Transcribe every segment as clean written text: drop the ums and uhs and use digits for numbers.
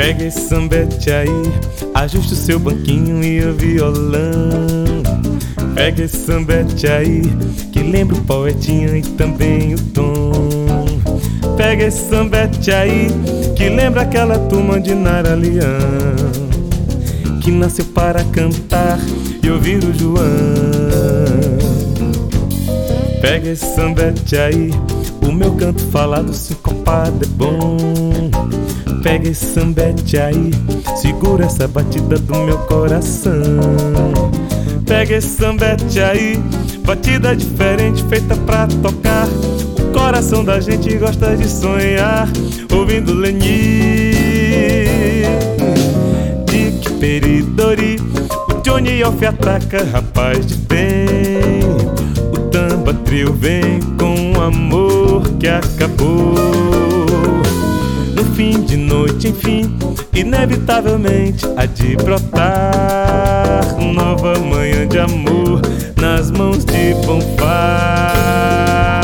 Pega esse sambete aí, ajuste o seu banquinho e o violão. Pega esse sambete aí, que lembra o poetinha e também o tom. Pega esse sambete aí, que lembra aquela turma de Nara Leão, que nasceu para cantar e ouvir o João. Pega esse sambete aí, o meu canto falado sincopado é bom. Pega esse sambete aí, segura essa batida do meu coração. Pega esse sambete aí, batida diferente feita pra tocar. O coração da gente gosta de sonhar, ouvindo Leni, Dick Peridori, o Johnny Alf ataca, rapaz de bem. O Tamba Trio vem com um amor que acabou. No fim de noite, enfim, inevitavelmente há de brotar nova manhã de amor nas mãos de Bonfá.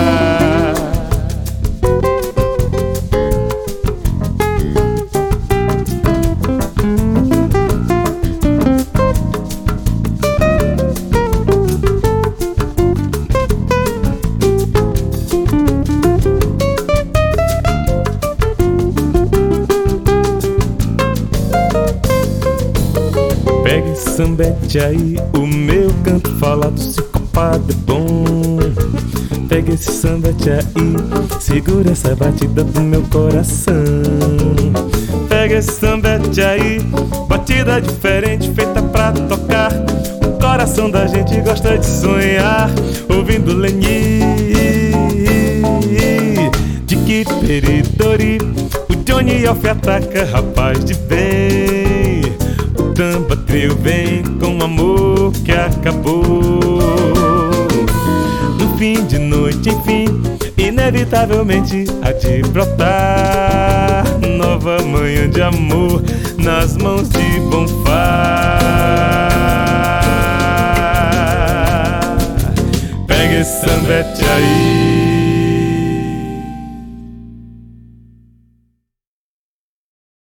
Pega esse sambete aí, o meu canto falado sincopado é bom. Pega esse sambete aí, segura essa batida do meu coração. Pega esse sambete aí, batida diferente feita pra tocar. O coração da gente gosta de sonhar, ouvindo Leni, Dick Peridori, o Johnny Alf ataca, rapaz de bem. Tamba Trio vem com um amor que acabou. No fim de noite, enfim, inevitavelmente há de brotar nova manhã de amor nas mãos de Bonfá. Pega esse sambete aí,